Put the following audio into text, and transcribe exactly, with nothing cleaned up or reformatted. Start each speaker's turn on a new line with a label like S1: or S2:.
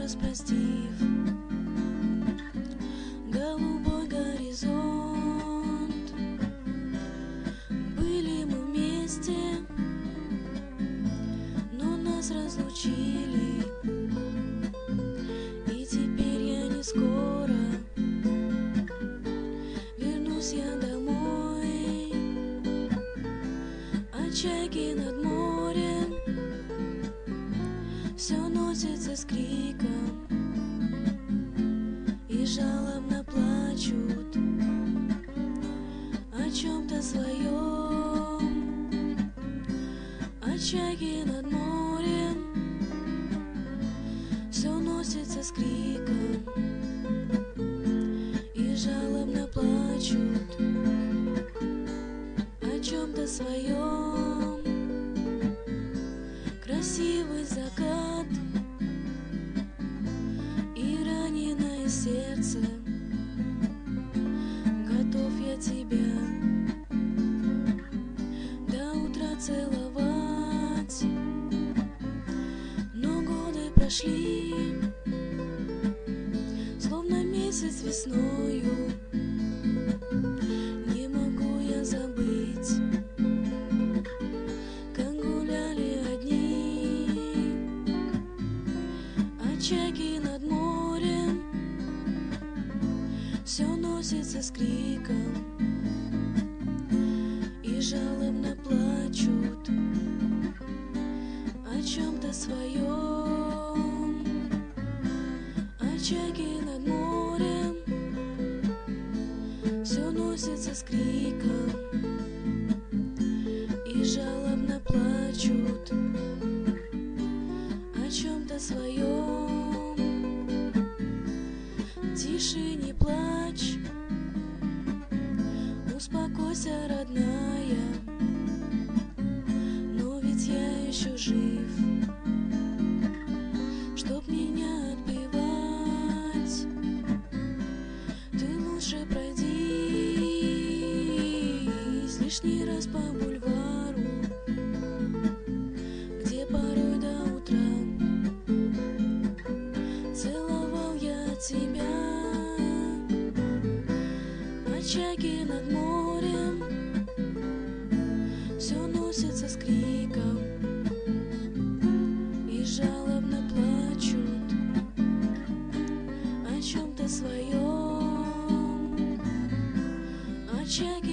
S1: распростив голубой горизонт. Были мы вместе, но нас разлучили, и теперь я не скоро вернусь я домой. А чайки над морем все носится с криком и жалобно плачут о чем-то своем. А чайки над морем все носится с криком и жалобно плачут о чем-то своем. Красивый закат и раненое сердце, готов я тебя до утра целовать. Но годы прошли, словно месяц весною. Не могу я забыть, как гуляли одни. А чайки над морем все носится с криком и жалобно плачут о чем-то своем. А чайки над морем все носится с криком и жалобно плачут о чем-то своем. Тише, не плачь, успокойся, родная, но ведь я еще жив, чтоб меня отбивать. Ты лучше пройдись лишний раз по бульвару, где порой до утра целовал я тебя. А чайки над морем все носится с криком и жалобно плачут о чем-то своем. А чайки